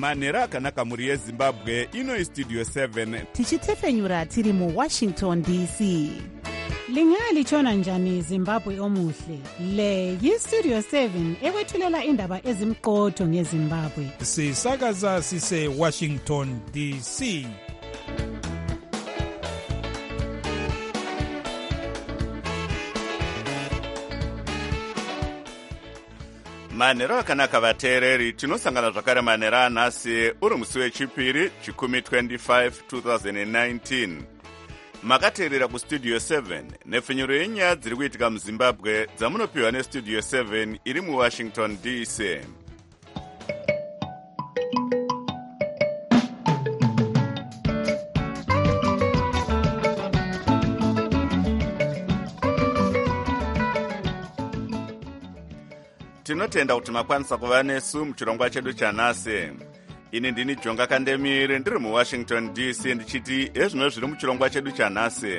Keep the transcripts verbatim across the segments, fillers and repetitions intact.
manhero akanaka mhuri yezimbabwe. Ino istudio seven tichitefenyura tiri muwashington D C. Lingalitshona njani Zimbabwe omuhle? Le yistudio seven ekwethulela indaba ezimqotho ngeZimbabwe. Sisakaza sise Washington D C. manhero akanaka vateereri, tinosangana zvakare manhero anhasi uri musi wechipiri chikumi twenty-five twenty nineteen. Makateerera kustudio seven nepfenyuro yenyaya dziri kuitika muzimbabwe dzamunopiwa nestudio seven iri muwashington D C. Tinotenda kuti makwanisa kuva nesu muchirongwa chedu chanhasi. Ini ndini Jonga Kandemire ndiri muWashington D C ndichiti ezvino zviri muchirongwa chedu chanhasi.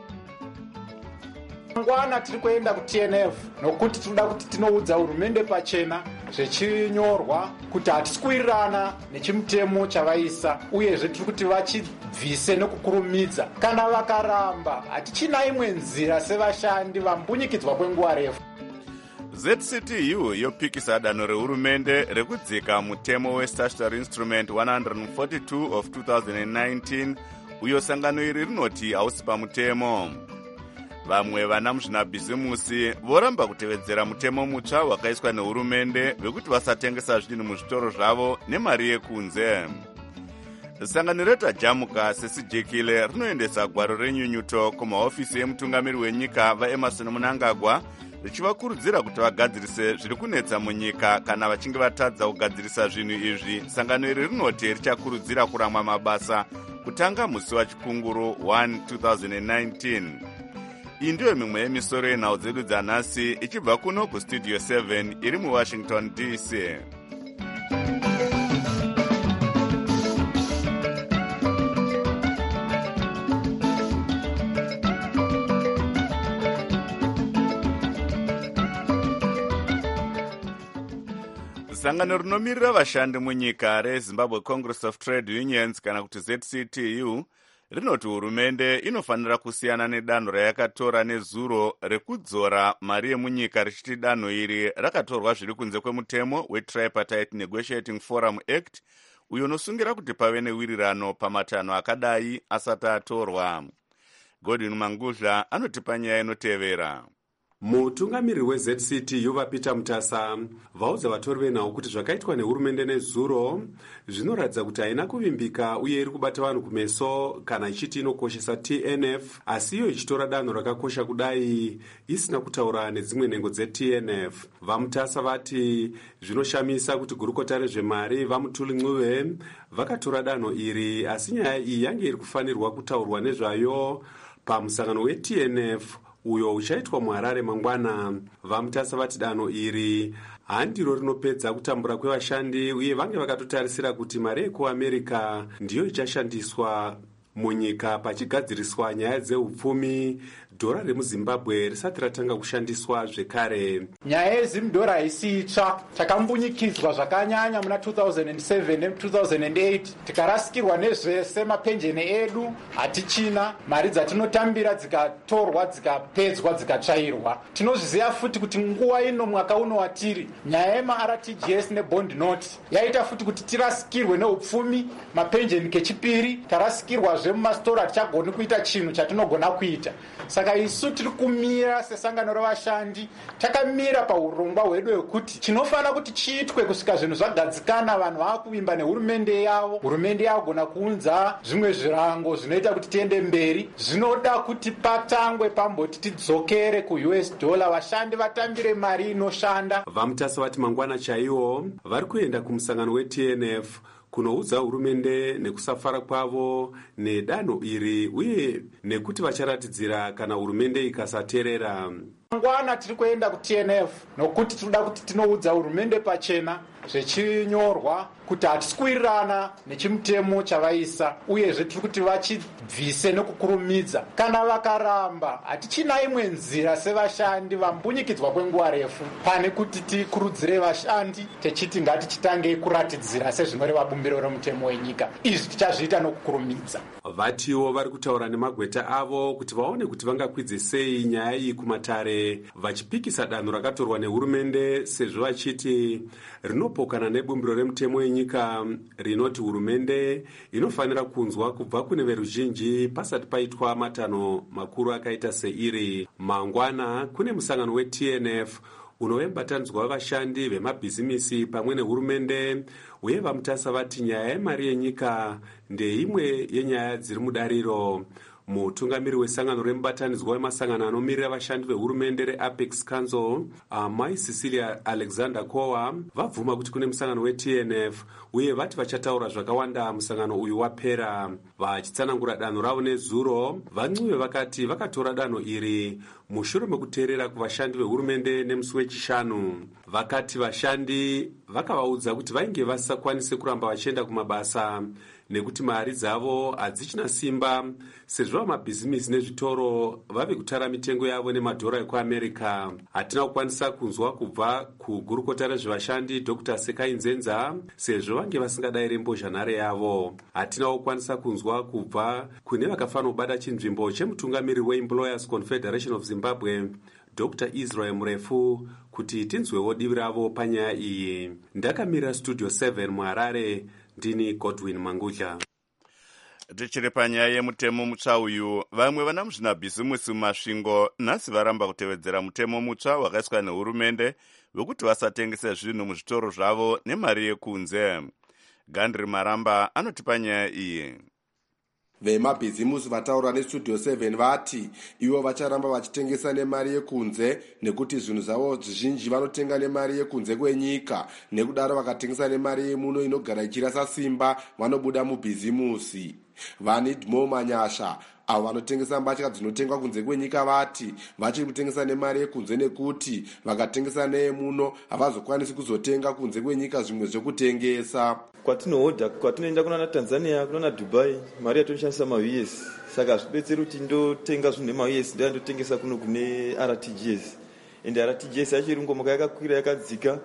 Ngwana tiri kuenda ku T N F nokuti tinoda kuti tinoudza hurumende pachena zvechinyorwa kuti hatisikuwirirana nechimutemo chavaisa, uyezve tiri kuti vachibvise nekukurumidza. Kana vakaramba hatichina imwe nzira sevashandi vambunyikidzwa kwenguva refu. Z C T U yopikisa danho rehurumende rekudzika mutemo we-statutory instrument one forty-two of twenty nineteen, uyo sangano iri rinoti hausi pamutemo. Vamwe vana muzvinabhizimusi voramba kutevedzera mutemo mutsva wakaiswa nehurumende vekuti vasatengesa zvinhu muzvitoro zvavo nemari yekunze. Sangano retajamuka sesijekile rinoendesa gwaro renyunyuto kumahofisi emutungamiri wenyika vaEmerson Mnangagwa richivakurudzira kuti vagadzirise zviri kunetsa munyika kana vachinge vatadza kugadzirisa zvinhu izvi. Sangano iri rinoti richakurudzira kuramwa mabasa kutanga musi wachikunguru one twenty nineteen. Iyi ndiyo mimwe yemisoro yenhau dzedu dzanhasi ichibva kuno kustudio seven iri muwashington D C. Sangano rinomirira vashandi munyika reZimbabwe Congress of Trade Unions kana kuti Z C T U rinoti hurumende inofanira kusiyana nedanho rayakatora nezuro rekudzora mari yemunyika richiti danho iri rakatorwa zviri kunze kwemutemo weTripartite Negotiating Forum Act, uyo unosungira kuti pave newirirano pamatanho akadai asati atorwa. Godwin Mangudla anotipa nyaya inotevera. Mutungamiriri we-Z C T U vaPeter Mutasa vaudza vatori venhau kuti zvakaitwa nehurumende nezuro zvinoratidza kuti haina kuvimbika uye iri kubata vanhu kumeso kana ichiti inokoshesa T N F, asi iyo ichitora danho rakakosha kudai isina kutaura nedzimwe nhengo dze-T N F. VaMutasa vati zvinoshamisa kuti gurukota rezvemari vaMutuli Ncube vakatora danho iri, asi nyaya iyi yange iri kufanirwa kutaurwa nezvayo pamusangano we-T N F uyo uchaitwa muHarare mangwana. VaMutasa vati danho iri handiro rinopedza kutambura kwevashandi uye vange vakatotarisira kuti mari yekuAmerica ndiyo ichashandiswa munyika pachigadziriswa nyaya dzeupfumi, dhora remuZimbabwe risati ratanga kushandiswa zvekare. Nyaya yezimudhora haisi itsva, takambunyikidzwa zvakanyanya muna two thousand seven ne two thousand eight, tikarasikirwa nezvese mapenjeni edu hatichina, mari dzatinotambira dzikatorwa dzikapedzwa dzikatsvairwa. Tinozviziva futi kuti nguva ino mwaka uno watiri nyaya yema-R T G S nebond note yaita futi kuti tirasikirwe neupfumi, mapenjeni kechipiri, tarasikirwa zvemumastora hatichagoni kuita chinhu chatinogona kuita. Saka isu tiri kumira sesangano revashandi, takamira paurongwa hwedu hwekuti chinofana kuti chiitwe kusvika zvinhu zvagadzikana, vanhu vakuvimba nehurumende yavo, hurumende yagona kuunza zvimwe zvirango zvinoita kuti tiende mberi. Zvinoda kuti patangwe pamboti tidzokere ku-U S dollar, vashandi vatambire mari inoshanda. VaMutasa vati mangwana chaiwo vari kuenda kumusangano we-T N F kunoudza hurumende nekusafara kwavo nedanho iri uye nekuti vacharatidzira kana hurumende ikasateerera. mangwana tiri kuenda ku-T N F nokuti tinoda kuti tinoudza hurumende pachena zvechinyorwa kuti hatisi kuwirirana nechimutemo chavaisa, uyezve tiri kuti vachibvise nokukurumidza. Kana vakaramba hatichina imwe nzira sevashandi vambunyikidzwa kwenguva refu pane kuti tikurudzire vashandi techiti ngatichitangei kuratidzira sezvinoreva bumbiro remutemo wenyika. Izvi tichazviita nokukurumidza. Vatiwo vari kutaura nemagweta avo kuti vaone kuti vangakwidze sei nyaya iyi kumatare, vachipikisa danho rakatorwa nehurumende sezvo vachiti rinopokana nebumbiro remutemo wenyika rinoti hurumende inofanira kunzwa kubva kune veruzhinji pasati paitwa matanho makuru akaita seiri. Mangwana kune musangano we-T N F unovembatanidzwa vashandi vemabhizimisi pamwe nehurumende, uye vamutasa vati nyaya yemari yenyika ndeimwe yenyaya dziri mudariro. Mutungamiri wesangano remubatanidzwa wemasangano anomirira vashandi vehurumende reApex Council, amai Cecilia Alexander Kowa, vabvuma kuti kune musangano we-T N F uye vati vachataura zvakawanda musangano uyu wapera. Vachitsanangura danho ravo nezuro, vancuve vakati vakatora danho iri mushure mekuteerera kuvashandi vehurumende nemusi wechishanu. Vakati vashandi vakavaudza kuti vainge vasisakwanise kuramba vachienda kumabasa nekuti mari dzavo hadzichina simba sezvo vamabhizimisi nezvitoro vave kutara mitengo yavo nemadhora ekuamerica. Hatina kukwanisa kunzwa kubva kugurukota rezvevashandi Doctor Sekai Nzenza sezvo vange vasingadayire mbozhanhare yavo. Hatina kukwanisa kunzwa kubva kune vakafanira kubata chinzvimbo chemutungamiri weEmployers Confederation of Zimbabwe Doctor Israel Murefu kuti tinzwewo divi ravo panyaya iyi. Ndakamirira Studio seven muHarare, ndini Godwin Mangudla. Tichiri panyaya yemutemo mutsva uyu, vamwe vana muzvinabhizimusi mumasvingo nhasi varamba kutevedzera mutemo mutsva wakaiswa nehurumende wekuti vasatengese zvinhu muzvitoro zvavo nemari yekunze. Gandri Maramba anoti panyaya iyi. Vemabhizimusi vataura neStudio seven vati ivo vacharamba vachitengesa nemari yekunze nekuti zvinhu zvavo zvizhinji vanotenga nemari yekunze kwenyika, nekudaro vakatengesa nemari yemuno inogara ichirasa simba vanobuda mubhizimusi. Vanidmo Manyasha avo vanotengesa mbatya dzinotengwa kunze kwenyika vati vachiri kutengesa nemari yekunze nekuti vakatengesa neyemuno havazokwanisi kuzotenga kunze kwenyika zvimwe zvekutengesa. Kwatinohodha kwatinoenda kunana Tanzania kunana Dubai mari yatonoshandisa ma-U S, saka zvibetseri kuti ndotenga zvinhu nema-U S ndandotengesa kuno kune R T G S, ende R T G S yacho iringomoka yakakwira yakadzika,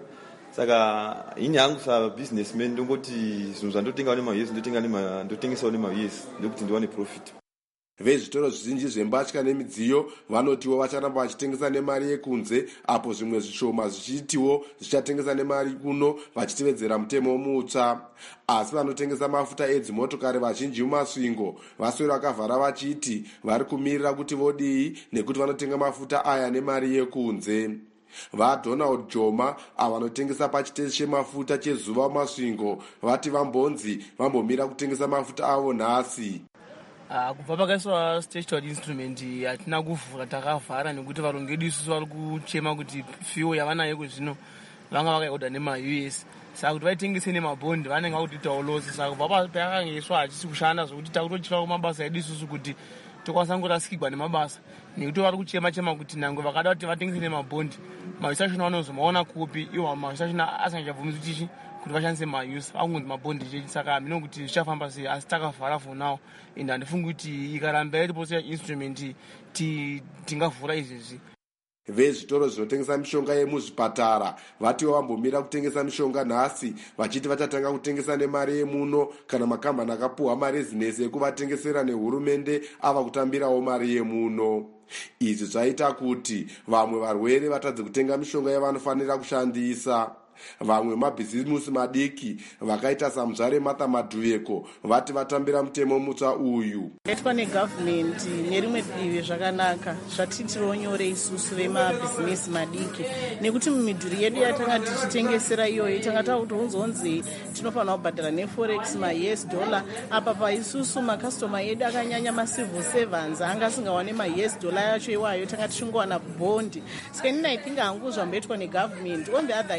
saka ini hangu sa businessman ndongoti zvinhu zvandotenga nema-U S ndotenga nema ndotengesawo nema-U S ndokuti ndiwane profit. Vezvitoro zvizhinji zvembatya nemidziyo vanotiwo vacharamba vachitengesa nemari yekunze, apo zvimwe zvishoma zvichitiwo zvichatengesa nemari kuno vachitevedzera mutemo mutsva. Asi vanotengesa mafuta edzimotokari vazhinji mumasvingo vaswera vakavhara vachiti vari kumirira kuti vodii nekuti vanotenga mafuta aya nemari yekunze. VaDonald Joma avo vanotengesa pachiteshi chemafuta chezuva mumasvingo vati vambonzi vambomira kutengesa mafuta avo nhasi. Uh, kubva pakaiswa statutory instrument hatina kuvhura, takavhara nekuti varongi vedu isusu vari kuchema kuti fuel yavanayo kuzvino vanga vakaiodha nema-U S, saka kuti vaitengese nemabhondi vanenge vakutiitawo losi. Saka kubva payakangeiswa hachisi kushanda zvokuti takutotyira kumabasa edu isusu kuti tokwanisa kurasikirwa nemabasa, nekuti vari kuchema chema kuti nangwe vakada kuti vatengese nemabhondi ma-U S achona vanozomaona kupi, iwo ma-U S achona asingachabvumisi tichi kuti vashandise ma-U S akunzi mabhondi chechi. Saka hamino kuti zvichafamba sei, asi takavhara for now, ende handifungi kuti ikaramba iripo instrument tingavhura izvezvi. Vezvitoro zvinotengesa mishonga yemuzvipatara vatiwo vambomira kutengesa mishonga nhasi vachiti vachatanga kutengesa nemari yemuno kana makambani akapuhwa marezinesi ekuvatengesera nehurumende ava kutambirawo mari yemuno. Izvi zvaita kuti vamwe varwere vatadze kutenga mishonga yavanofanira kushandisa. Vamwe mabhizimusi madiki vakaita samuzvare Martha Madhuveko vati vatambira mutemo mutsva uyu. Yaitwa negovernment nerimwe divi zvakanaka, zvatitiwo nyore isusu vemabhizimusi madiki, nekuti mumidhuri yedu yatanga tichitengesera iyoyo tanga takutonzonzi tinofanira kubhadhara neforex ma-U S dollar, apa paisusu makastoma edu akanyanya macivil servants anga asingawane ma-U S dollar yacho iwayo tanga tichingowana bhondi. Saka inini I think hangu zvamboitwa negovernment on the other hand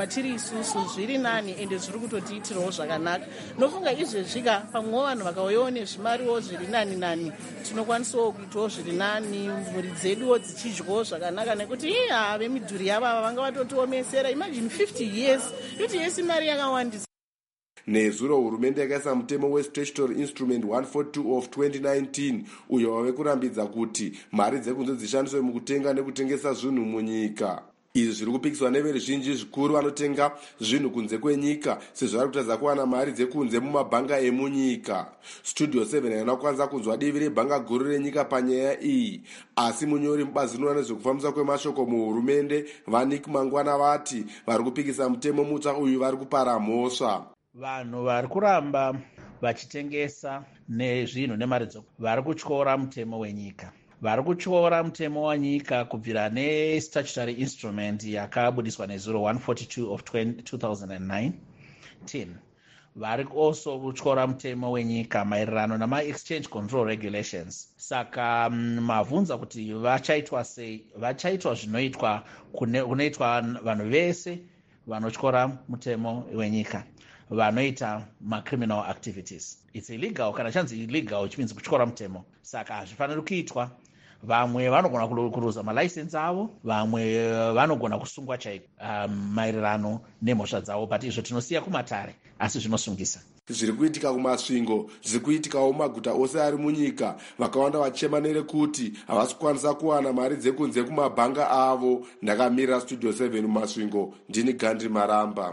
tiri isusu zviri nani ende zviri kutotiitirawo zvakanaka. Nofunga izvezvika pamwewo vanhu vakauyawo nezvimariwo zviri nani nani tinokwanisawo kuitawo zviri nani, mhuri dzeduwo dzichidyawo zvakanaka, nekuti iya vemidhuri yavava vanga vatotiomesera. Imagine fifty years kuti yesi mari yakawandisa. nezuro hurumende yakaisa mutemo westatutory instrument one forty-two of twenty nineteen uyo wave kurambidza kuti mari dzekunze dzishandiswe mukutenga nekutengesa zvinhu munyika. izvi zviri kupikiswa neveruzhinji zvikuru vanotenga zvinhu kunze kwenyika sezvo vari kutadza kuwana mari dzekunze mumabhanga emunyika. Studio seven haina kukwanisa kunzwa divi rebhanga guru renyika panyaya iyi, asi munyori mubazi rinoona nezvekufambiswa kwemashoko muhurumende vanik mangwana vati vari kupikisa mutemo mutsva uyu vari kupara mhosva. Vanhu vari kuramba vachitengesa nezvinhu nemari dzoko vari kutyora mutemo wenyika. Vari kutyora mutemo wenyika kubvira nestatutory instrument yakabudiswa nezuro one forty-two of two thousand nineteen. Vari also kutyora mutemo wenyika maererano nama-exchange control regulations. Saka mavunza kuti vachaitwa sei, vachaitwa zvinoitwa kunoitwa vanhu vese vanotyora mutemo wenyika, vanoita macriminal activities. It's illegal. Kana chanzi illegal which means kutyora mutemo. Saka hazvifaniri kuitwa. Vamwe vanogona kuruza malicense avo, vamwe vanogona kusungwa chaiko um, maererano nemhosva dzavo, but izvo tinosiya kumatare asi zvinosungisa. Zviri kuitika kumasvingo zviri kuitikawo mumaguta ose ari munyika, vakawanda vachema nerekuti havasi kukwanisa kuwana mari dzekunze kumabhanga avo. Ndakamirira Studio seven mumasvingo, ndini Gandhi Maramba.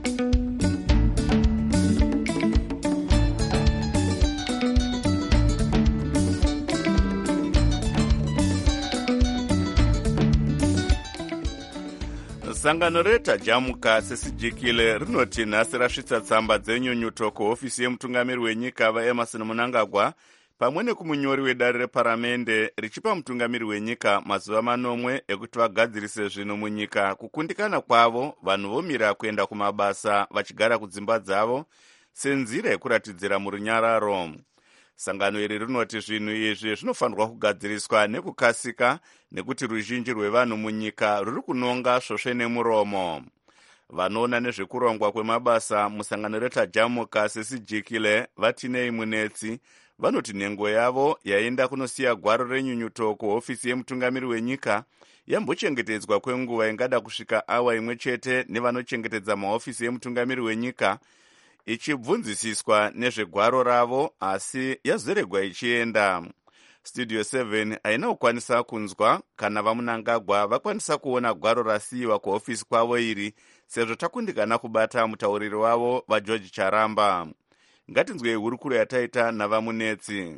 Sangano retajamuka sesijikile rinoti nhasi rasvitsa tsamba dzenyunyuto kuhofisi yemutungamiri wenyika vaEmerson Mnangagwa pamwe nekumunyori wedare reparamende, richipa mutungamiri wenyika mazuva manomwe ekuti vagadzirise zvinhu munyika. Kukundikana kwavo vanhu vomira kuenda kumabasa vachigara kudzimba dzavo senzira yekuratidzira murunyararo. Sangano iri rinoti zvinhu izvi zvinofanirwa kugadziriswa nekukasika nekuti ruzhinji rwevanhu munyika ruri kunonga svosve nemuromo. Vanoona nezvekurongwa kwemabasa musangano retajamuka sesijikile vatinei munetsi vanoti nhengo yavo yaenda kunosiya gwaro renyunyuto kuhofisi yemutungamiri wenyika yambochengetedzwa kwenguva ingada kusvika awa imwe chete nevanochengetedza mahofisi yemutungamiri wenyika, ichibvunzisiswa nezvegwaro ravo asi yazoregwa ichienda. Studio seven haina kukwanisa kunzwa kana vaMnangagwa vakwanisa kuona gwaro rasiyiwa kuhofisi kwavo iri, sezvo takundikana kubata mutauriri wavo vaGeorge Charamba. Ngatinzwei hurukuro yataita navamunetsi.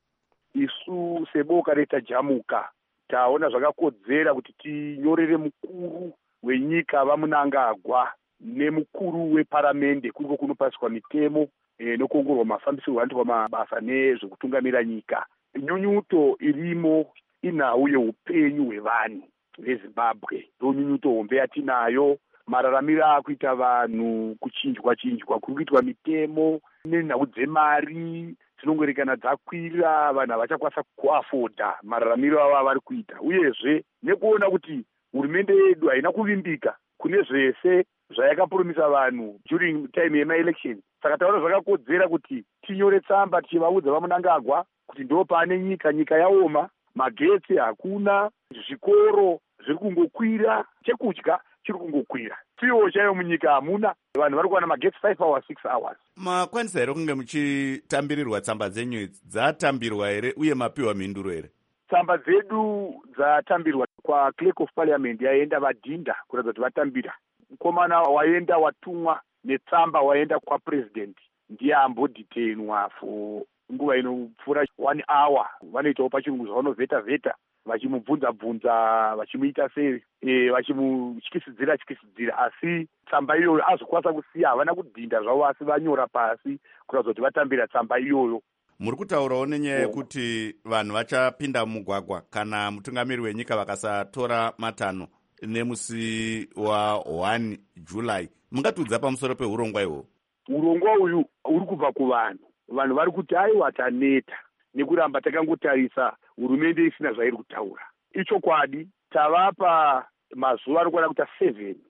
Isu seboka retajamuka taona zvakakodzera kuti tinyorere mukuru wenyika vaMnangagwa nemukuru weparamende kuriko kunopaswa mitemo e, nokuongororwa mafambisirwo anoitwa mabasa nezvekutungamira nyika. Nyunyuto irimo inhau yeupenyu hwevanhu veZimbabwe. Ndo nyunyuto hombe yatinayo, mararamiro akuita vanhu, kuchinjwa chinjwa kuri kuitwa mitemo nenhau dzemari dzinongorekana dzakwira, vanhu havachakwanisa kuafodha mararamiro avo avari kuita, uyezve nekuona kuti hurumende yedu haina kuvimbika kune zvese zvayakapromisa vanhu during time yemaelection. Saka taona zvakakodzera kuti tinyore tsamba tichivaudza vaMnangagwa kuti ndo pane nyika, nyika yaoma, magetsi hakuna, zvikoro zviri kungokwira, chekudya chiri kungokwira, tiwo chaiyo munyika hamuna, vanhu vari kuwana magetsi five hours six hours. Makwanisa here kunge muchitambirirwa tsamba dzenyu idzi? Dzatambirwa here uye mapiwa mhinduro here? Tsamba dzedu dzatambirwa kwa clerk of parliament, yaenda vadhinda kuratidza kuti vatambira. Mukomana waenda watumwa netsamba waenda kwa president ndiye amboditenwa for nguva inopfuura one hour. Vanoitawo pachirungu zvavanovheta vheta vachimubvunza bvunza vachimuita sei e, vachimutyisidzira tyisidzira, asi tsamba iyoyo azokwanisa kusiya, havana kudhinda zvavo asi vanyora pasi kuratidza kuti vatambira tsamba iyoyo. Muri kutaurawo nenyaya yekuti vanhu vachapinda mumugwagwa kana mutungamiri wenyika vakasatora matanho nemusi wa one July. Mungatudza pamusoro peurongwa ihwo? Urongwa uyu uri kubva kuvanhu. Vanhu vari kuti aiwa taneta nekuramba takangotarisa hurumende isina zvairi kutaura. Ichokwadi, tavapa mazuva anokwana kuita seven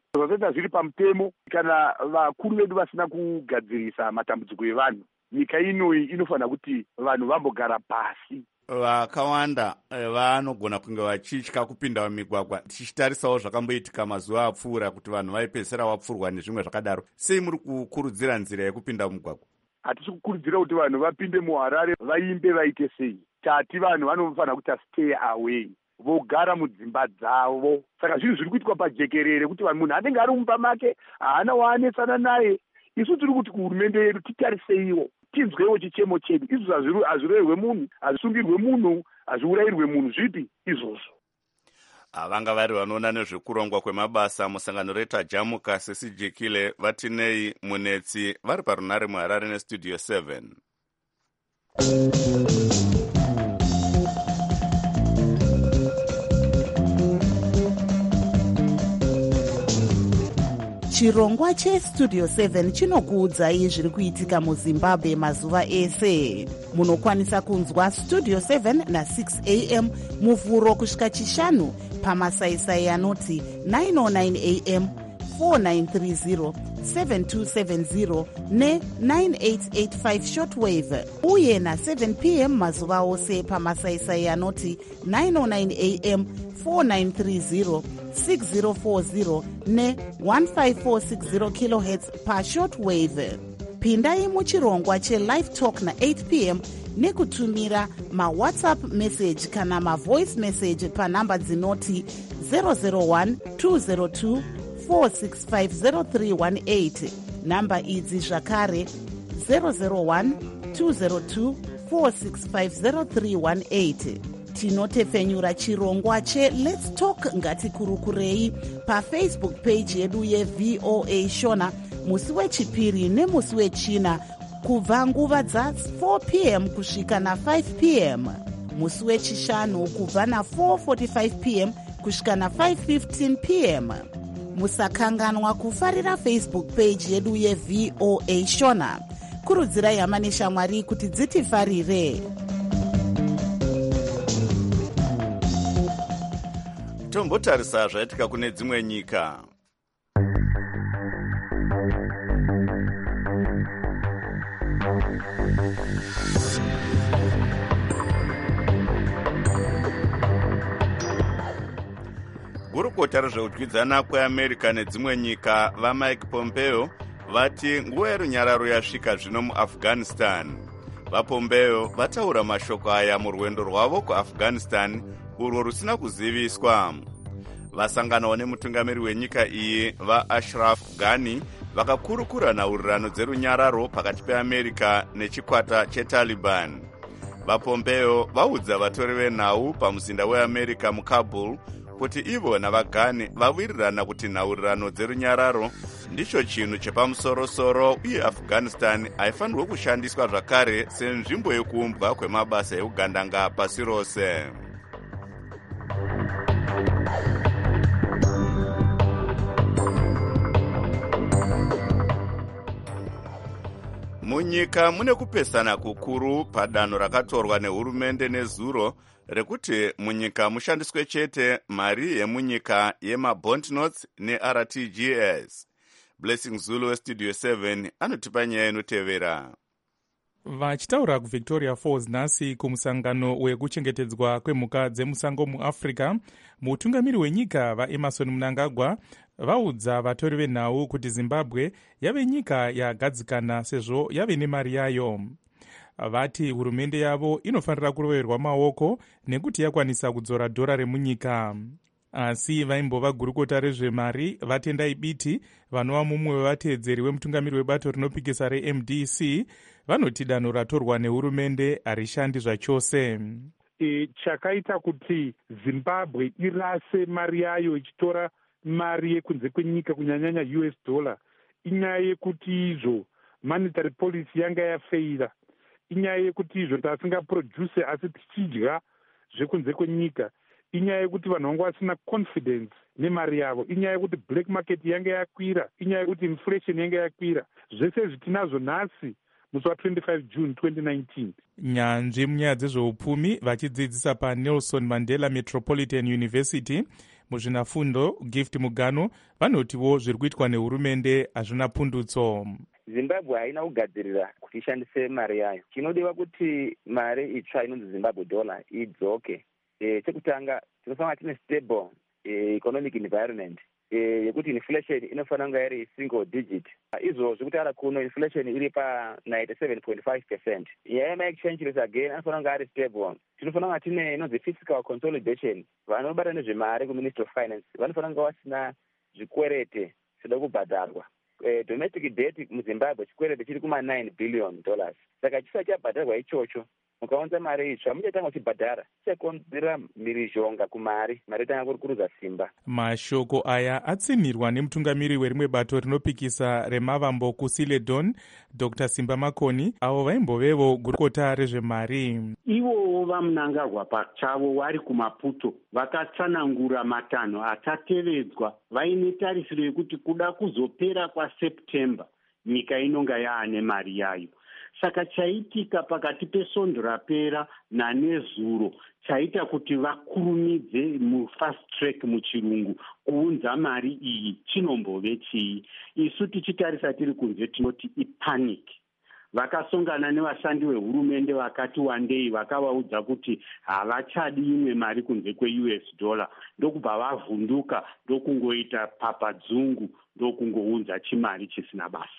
zvazoita zviri pamutemo kana vakuru vedu vasina kugadzirisa matambudziko evanhu, nyika inoyi inofanira kuti vanhu vambogara pasi. Vakawanda vanogona kunge vachitya kupinda mumigwagwa, tichitarisawo zvakamboitika mazuva apfuura kuti vanhu vaipedzisira vapfurwa nezvimwe zvakadaro. Sei muri kukurudzira nzira yekupinda mumugwagwa? Hatisi kukurudzira kuti vanhu vapinde muHarare vaimbe vaite sei. Tati vanhu vanofanira kuti stay away, vogara mudzimba dzavo. Saka zvinhu zviri kuitwa pajekerere kuti vanhu munhu anenge ari mumba make haana waanetsana naye. Isu tiri kuti kuhurumende yedu titariseiwo, tinzwewo chichemo chedu. Izvo hazvirerwe munhu, hazvisungirwe munhu, hazviurayirwe munhu, zvipi izvozvo? Vanga vari vanoona nezvekurongwa kwemabasa musangano retajamuka Sesi Jekile vatinei Munetsi vari parunare muHarare nestudio seven. Chirongwa chestudio seven chinokuudzai zviri kuitika muZimbabwe mazuva ese. Munokwanisa kunzwa studio seven na six a m muvhuro kusvika chishanu pamasaisai anoti nine oh nine a m, four nine three zero, seven two seven zero ne nine eight eight five shortwave, uye na seven p m mazuva ose pamasaisai anoti nine oh nine a m, four nine three zero, six zero four zero ne one five four six zero kilohertz pa shortwave. Pindai muchirongwa che-live talk na eight p m nekutumira ma-WhatsApp message kana ma-voice message panhamba dzinoti zero zero one two zero two four six five zero three one eight. Namba idzi zvakare zero zero one two zero two four six five zero three one eight. Tinotefenyura chirongwa che Let's Talk ngatikurukurei pafacebook page yedu yeV O A Shona musi wechipiri nemusi wechina kubva nguva dza four p m kusvika na five p m, musi wechishanu kubva na four forty-five p m kusvika na five fifteen p m. Musakanganwa kufarira Facebook page yedu yeV O A Shona. Kurudzirai hama neshamwari kuti dzitifarire. Tombotarisa zvaitika kune dzimwe nyika. Gurukota rezveudyidzana kweAmerica nedzimwe nyika vaMike Pompeo vati nguva yerunyararo yasvika zvino muAfghanistan. VaPompeo vataura mashoko aya murwendo rwavo kuAfghanistan urwo rusina kuziviswa. Vasanganawo nemutungamiri wenyika iyi vaAshraf Ghani vakakurukura nhaurirano dzerunyararo pakati peAmerica nechikwata cheTaliban. VaPompeo vaudza vatori venhau pamuzinda weAmerica muKabul kuti ivo navaGhani vawirirana kuti nhaurirano dzerunyararo ndicho chinhu chepamusorosoro uye Afghanistan haifanirwe kushandiswa zvakare senzvimbo yekuumbwa kwemabasa eugandanga pasi rose. Munyika mune kupesana kukuru padanho rakatorwa nehurumende nezuro rekuti munyika mushandiswe chete mari yemunyika yemabond notes neR T G S. Blessing Zulu westudio seven anotipa nyaya inotevera. Vachitaura kuVictoria Falls nhasi kumusangano wekuchengetedzwa kwemhuka dzemusango muAfrica, mutungamiri wenyika vaEmerson Mnangagwa vaudza vatori venhau kuti Zimbabwe yave nyika yagadzikana sezvo yave nemari yayo. Vati hurumende yavo inofanira kuroverwa maoko nekuti yakwanisa kudzora dhora remunyika. Asi vaimbova gurukota rezvemari vatendai biti vanova mumwe wevateedzeri wemutungamiri webato rinopikisa reM D C vanoti danho ratorwa nehurumende harishandi zvachose. E, chakaita kuti Zimbabwe irase mari yayo ichitora mari yekunze kwenyika kunyanyanya U S dollar inyaya yekuti izvo monetary policy yanga yafeira, inyaya yekuti izvo tasingaproduce asi tichidya zvekunze kwenyika, inyaya yekuti vanhu vanga vasina confidence nemari yavo, inyaya yekuti black market yanga yakwira, inyaya yekuti inflation yanga yakwira. Zvese zvitinazvo nhasi musi wa-twenty-five June twenty nineteen. Nyanzvi munyaya dzezveupfumi vachidzidzisa paNelson Mandela Metropolitan University muzvinafundo gift mugano vanotiwo zviri kuitwa nehurumende hazvina pundutso. Zimbabwe haina kugadzirira kuti ishandise mari yayo. Chinodiwa kuti mari itsva inonzi Zimbabwe dollar idzoke. E, chekutanga tinofanira tine stable e, economic environment yekuti e, inflation inofanira kunge iri single digit. Izvozvo kuti ara kuno inflation iri pa ninety-seven point five percent. Nyaya yema-exchange rate again anofanira kunge ari stable. Tinofanira kunge tine inonzi fiscal consolidation. Vanobata nezvemari kuministry of finance vanofanira kunge vasina zvikwerete zvinoda kubhadharwa. Uh, domestic debt muZimbabwe chikwerete chiri kuma nine billion dollars. Saka chisati chabhadharwa ichocho mukaunza mari itsva muchatanga uchibhadhara chichakonzera mhirizhonga kumari mari tanga kurikuruza simba. Mashoko aya atsinirwa nemutungamiri werimwe bato rinopikisa remavambo kuSiledon Doctor Simba Makoni avo vaimbovevo gurukota rezvemari. Ivowo vamunangagwa pachavo vari kuMaputo vakatsanangura matanho achatevedzwa vaine tarisiro yekuti kuda kuzopera kwaSeptember nyika inonga yaane mari yayo. Saka chaitika pakati pesvondo rapera nanezuro chaita kuti vakurumidze mufast track muchirungu kuunza mari iyi chinombove chii. Isu tichitarisa tiri kunze tinoti ipanic. Vakasongana nevashandi vehurumende vakati wandei vakavaudza kuti havachadi imwe mari kunze kwe-U S dollar. Ndokubva vavhunduka ndokungoita papadzungu ndokungounza chimari chisina basa.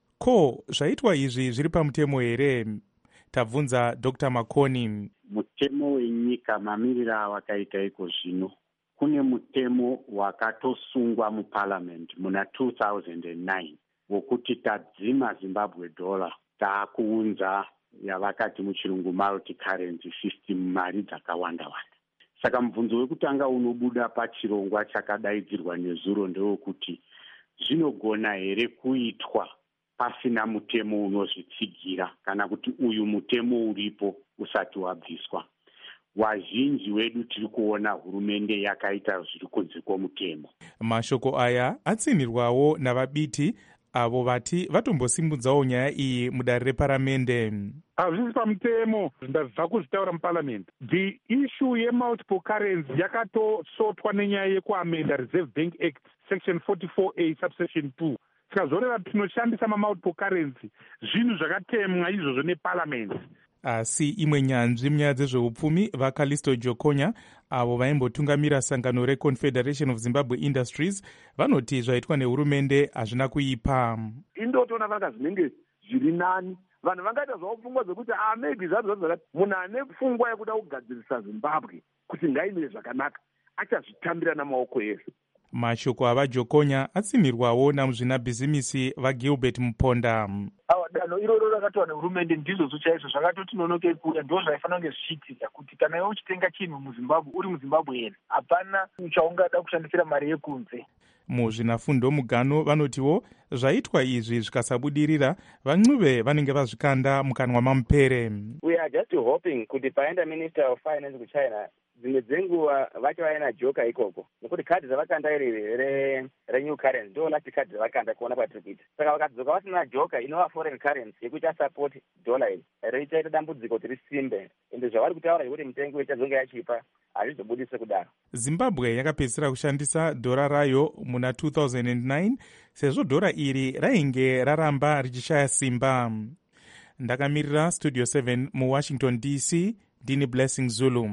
Ko zvaitwa izvi zviri pamutemo here? Tabvunza Doctor Makoni. Mutemo wenyika mamirira awakaita iko zvino. Kune mutemo wakatosungwa muparliament muna two thousand nine wokuti tadzima Zimbabwe dollar taakuunza yavakati muchirungu multi currency system mari dzakawanda wanda. Saka mubvunzo wekutanga unobuda pachirongwa chakadaidzirwa nezuro ndewekuti zvinogona here kuitwa pasina mutemo unozvitsigira kana kuti uyu mutemo uripo usati wabviswa. Wazhinji wedu tiri kuona hurumende yakaita zviri kunze kwomutemo. Mashoko aya atsinirwawo navabiti avo vati vatombosimbudzawo nyaya iyi mudare reparamende. Hazvisi pamutemo ndabva kuzvitaura muparliament. The issue yemultiple currency yakatosotwa nenyaya yekuamenda Reserve Bank Act section forty-four A subsection two. Tikazoreva tinoshandisa mamultiple currency zvinhu zvakatemwa izvozvo neparliament. Asi imwe nyanzvi munyaya dzezveupfumi vaKalisto Jokonya avo vaimbotungamira sangano reConfederation of Zimbabwe Industries vanoti zvaitwa nehurumende hazvina kuipa. Indotoona vanga zvinenge zviri nani. Vanhu vangaita zvavo pfungwa dzekuti ah maybe zvazvo zvakati munhu ane pfungwa yekuda kugadzirisa Zimbabwe kuti ngaimire zvakanaka achazvitambira namaoko ese. Mashoko avaJokonya atsinirwawo namuzvinabhizimisi vaGilbert Muponda. Awa danho iroro rakatwa nehurumende ndizvo chaizvo zvakatoti nonoke kuuya ndo zvaifanira kunge zvichiitika kuti kana iwe uchitenga chinhu muZimbabwe uri muZimbabwe here hapana chaungada kushandisira mari yekunze. Muzvinafundo mugano vanotiwo zvaitwa izvi zvikasabudirira vancuve vanenge vazvikanda mukanwa mamupere. We are just hoping kuti paenda Minister of Finance kuChina dzimwe dzenguva vacho vaina joka ikoko nekuti kadhi dzavakanda iri renew currency ndo last kadhi dzavakanda kuona kwatiri kuita. Saka vakadzoka vasina joka inova foreign currency yekuti asupport dollar iyi richaita dambudziko kuti risimbe ende zvavari kutaura zvekuti mitengo ichazonge yachipa hazvizobudise kudaro. Zimbabwe yakapedzisira kushandisa dhora rayo muna two thousand nine sezvo dhora iri rainge raramba richishaya simba. Ndakamirira Studio seven muWashington D C ndini Blessing Zulu.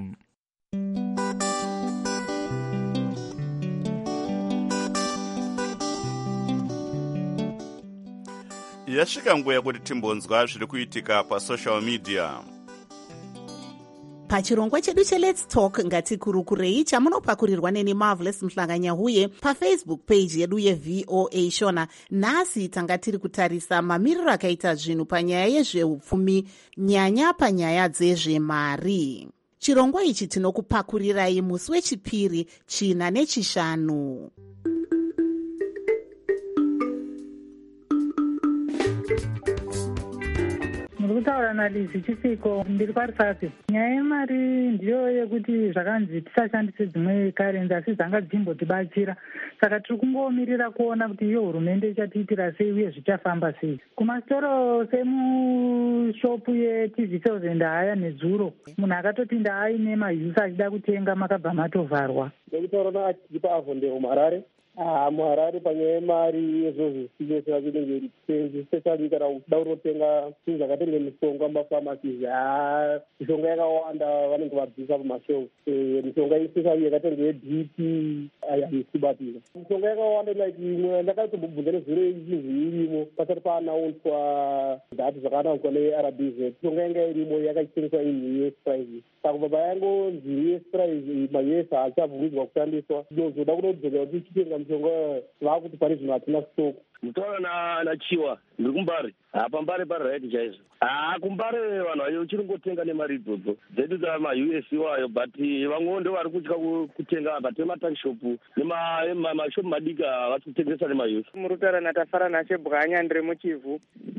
Yasvika nguva yekuti timbonzwa zviri kuitika pasocial media. Pachirongwa chedu cheLet's Talk ngatikurukurei chamunopakurirwa neni Marvelous Mhlanganyahuye paFacebook page yedu yeV O A Shona. Nhasi tanga tiri kutarisa mamiriro akaita zvinhu panyaya yezveupfumi nyanya panyaya dzezvemari. Chirongwa ichi tinokupakurirai musi wechipiri china nechishanu. Muri kutaura naLizzy Chifiko, ndiri paRusase. Nyaya yemari ndiyo yekuti zvakanzi tisashandise dzimwe karenzi asi dzanga dzichimbotibatsira, saka tiri kungomirira kuona kuti iyo hurumende ichatiitira sei uye zvichafamba sei. Kumasitoro semushopu yeT V thousand haya nezuro, munhu akatopinda aine mayusi achida kutenga makabva matovharwa. Ndikutaura naAchipa Avondero muHarare. Ah, muHarare panyaya yemari izvozvo zvichinoita zvinenge zviri especially kana uchida kunotenga zvinhu zvakatenga mishonga mumafamasi. Ah, mishonga yakawanda vanenge vabvisa pamashopu. Mishonga especially yakatenga yeB P haisibatira. Mishonga yakawanda like imwe ndakatobvunza nezuro izvi irimo pasati paanaunzwa dhati zvakaanaunswa neR B Z. Mishonga yanga irimo yakachengeswa in U S price. Saka baba yangonzi U S price ma-U S haachabvumidzwa kushandiswa. Ndinozoda kunodzoka kuti tichitenga mishonga vakuti pane zvinhu hatina stoko. Mutaura naChiwa ndiri kuMbare. Apa Mbare pariraiti chaizvo. Ah, kuMbare vanhu vayo chiringotenga nemari idzodzo dzedu dzama-U S iwayo, but vamwewo ndo vari kutya kutenga but ematakishopu nemashopu madiki havasi kutengesa nema-U S. Murutaura naTafara Nachebwanya ndiri muChivhu.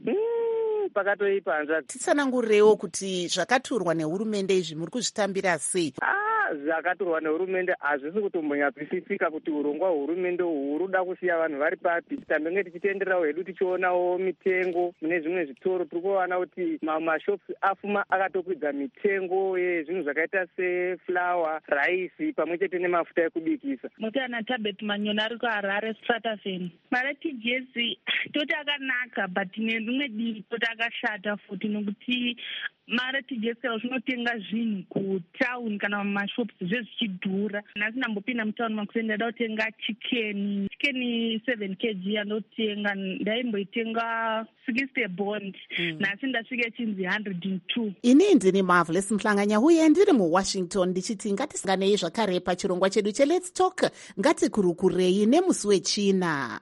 Pakatoipanza. Titsanangurewo kuti zvakaturwa nehurumende izvi muri kuzvitambira sei? Ah, zvakaturwa nehurumende hazvisi kutombonyatwisisika kuti urongwa hwehurumende huruda kusiya vanhu vari papi. Tambenge tichitendererawo hedu tichionawo mitengo mune zvimwe zvitoro. Tiri kuona kuti mashopu afuma akatokwidza mitengo yezvinhu zvakaita seflawa, raisi pamwe chete nemafuta ekubikisa. Mutana Tabet Manyona ari kuHarare Stratafeni. Mari T G S toti akanaka but nerimwe divi toti akashata futi nokuti mari T G S zvinotenga zvinhu kutauni kana mumashopu zvezvichidhura. Nhasi ndambopinda mutauni makuseni ndada kutenga chicken chicken seven kilograms yandotenga ndaimboitenga sixty bond. Nhasi ndasvika chinzi one hundred and two. Ini ndini Marvelous Mhlanganya huye ndiri muWashington ndichiti ngatisanganei zvakare pachirongwa chedu cheLet's Talk. Ngatikurukurei nemusi wechina.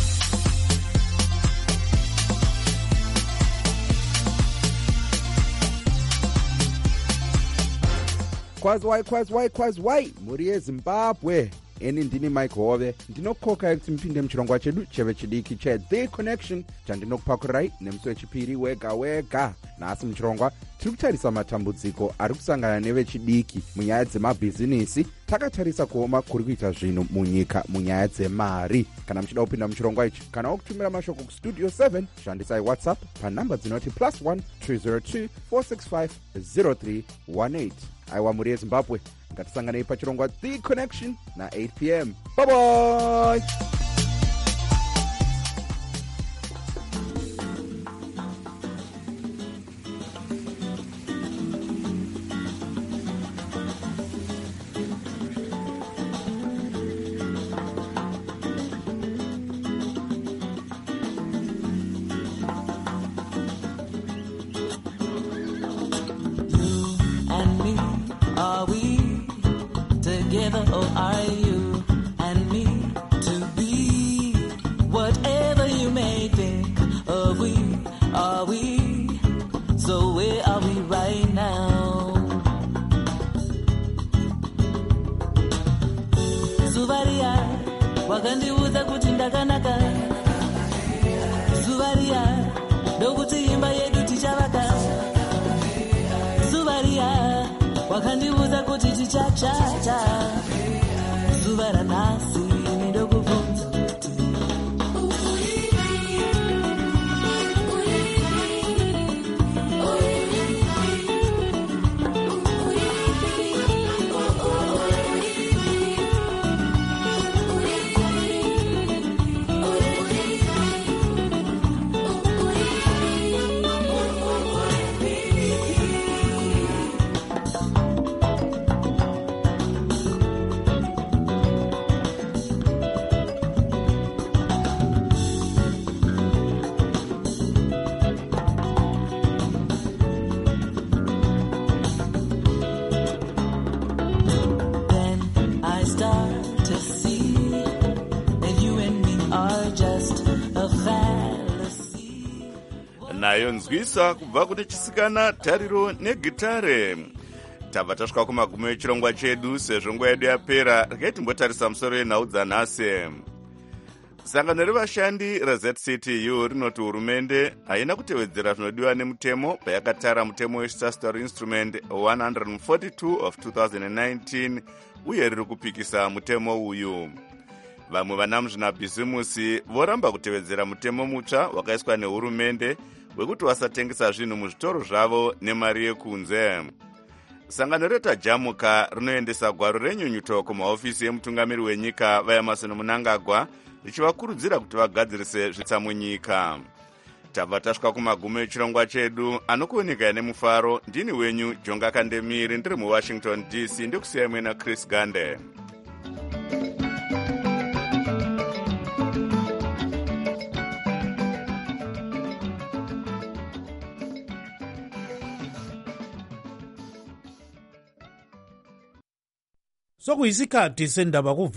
Kwazwai kwazwai kwazwai muri yeZimbabwe. Eni ndini Mike Hove ndinokoka kuti mpinde muchirongwa chedu cheve chidiki cheThe Connection chandinokupakurai nemusi wechipiri wega wega. Nhasi muchirongwa tiri kutarisa matambudziko ari kusangana nevechidiki munyaya dzemabhizinisi. Takatarisa kuoma kuri kuita zvinhu munyika munyaya dzemari. Kana muchida kupinda muchirongwa ichi kana wokutumira mashoko kustudio seven shandisai WhatsApp panhamba dzinoti plus one two zero two four six five zero three one eight. Aiwa muri yeZimbabwe, ngatisanganei pachirongwa The Connection na eight p m. Bye bye. Or are you and me to be whatever you may think of? We are we, so where are we right now? Zuvaria wakandiudza kuti ndakanaka. Zuvaria ndokuti imba yedu tichavaka. Zuvaria wakandiudza kuti tichachata. Zuva ranhasi ndokubvunza kuti nayo nzwisa kubva kune chisikana tariro negitare. Tabva tasvika kumagumo echirongwa chedu sezvo nguva yedu yapera. Regai timbotarisa musoro yenhau dzanhasi. sangano revashandi reZ C T U rinoti hurumende haina kutevedzera zvinodiwa nemutemo payakatara mutemo westatutory instrument one forty-two of two thousand nineteen uye riri kupikisa mutemo uyu. Vamwe vanamuzvinabhizimusi voramba kutevedzera mutemo mutsva wakaiswa nehurumende wekuti vasatengesa zvinhu muzvitoro zvavo nemari yekunze. Sangano retajamuka rinoendesa gwaro renyunyuto kumahofisi emutungamiri wenyika vaEmmerson Mnangagwa richivakurudzira kuti vagadzirise zvitsa munyika. Tabva tasvika kumagumo echirongwa chedu, anokuoneka nemufaro. Ndini wenyu Jonga Kandemiri, ndiri muWashington D C, ndikusiyai mwena Chris Gande. Sokuyisikhathi sendaba ku